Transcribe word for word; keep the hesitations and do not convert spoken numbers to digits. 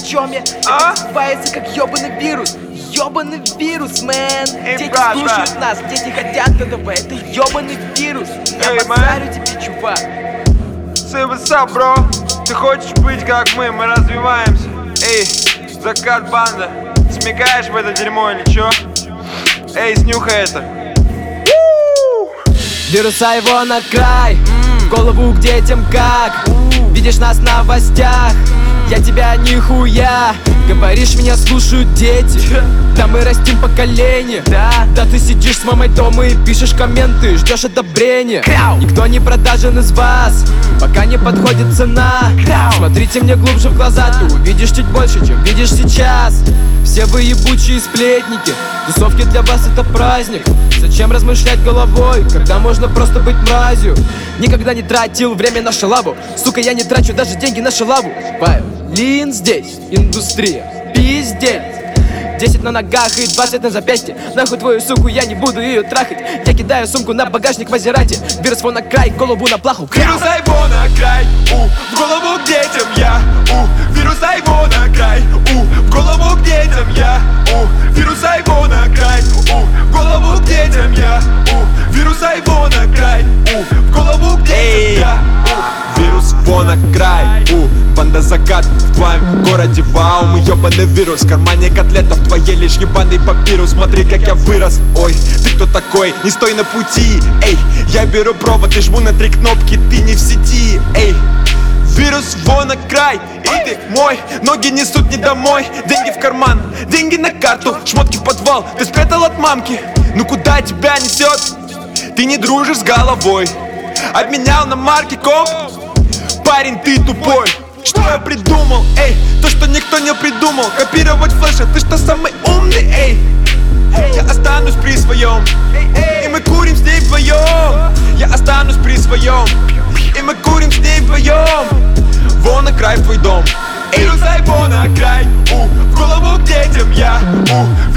чем я? А? Это называется как ёбаный вирус. Ёбаный вирус, мэн. Эй, Дети брат, слушают брат. нас, дети хотят этого. Это ёбаный вирус. Я Эй, базарю тебе, чувак. Say what's up, bro? Ты хочешь быть как мы, мы развиваемся. Эй, закат банда, смекаешь в это дерьмо или чё? Эй, снюхай это. Вируса его на край, в голову к детям как. Видишь нас в новостях, я тебя нихуя. Говоришь, меня слушают дети, да мы растим поколение. Да, да ты сидишь с мамой дома и пишешь комменты, ждешь одобрения. Никто не продажен из вас, пока не подходит цена. Смотрите мне глубже в глаза, ты увидишь чуть больше, чем видишь сейчас. Все вы ебучие сплетники, тусовки для вас это праздник. Зачем размышлять головой, когда можно просто быть мразью? Никогда не тратил время на шалаву, сука, я не трачу даже деньги на шалаву. Павел, Лин здесь, индустрия, пиздец. Десять на ногах и двадцать на запястье. Нахуй твою суку, я не буду ее трахать. Я кидаю сумку на багажник в Мазерати. Вирус его на край, голову на плаху. Вируса его на край, у, в голову к детям я, у, вируса его на край, у, в голову к детям я, у, вируса его на край, у, в голову к детям я, у, вируса его на край, у, в голову к детям я, у, вирус его на край, у, банда закат в твоем городе, вау, мы ёбаный вирус, в кармане котлета, в твоей лишь ебаный папирус, смотри как я вырос, ой, ты кто такой, не стой на пути, эй, я беру провод и жму на три кнопки, ты не в сети, эй. Вирус вон на край, и ты мой. Ноги несут не домой, деньги в карман, деньги на карту, шмотки в подвал, ты спрятал от мамки. Ну куда тебя несет? Ты не дружишь с головой. Обменял на марки комп. Парень, ты тупой. Что я придумал, эй? То, что никто не придумал. Копировать флеша, ты что самый умный, эй? Я останусь при своем, и мы курим с ней вдвоем. Я останусь при своем, и мы курим с ней вдвоем. Вон на край в твой дом. Вируса его на край, у, в голову к детям я, у,